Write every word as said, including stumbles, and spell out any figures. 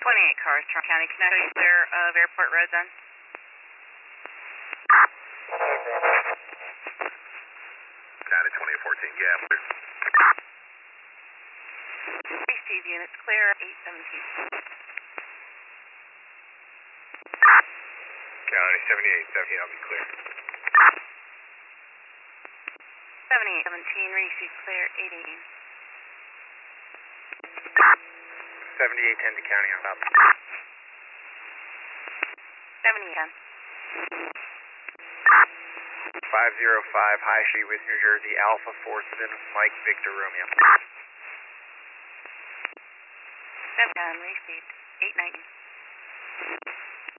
twenty-eight cars, Trump County. Can I show you clear of Airport Road then? County twenty-eight fourteen, yeah, clear. Receive units clear, eight seventeen. County seventy-eight seventeen, I'll be clear. seventy-eight seventeen, receive clear, eight eighteen. seventy-eight ten to county, I'm up. seventy-eight ten. five zero five High Street with New Jersey, Alpha four seven, Mike Victor Romeo. seven ten, received, eight ninety.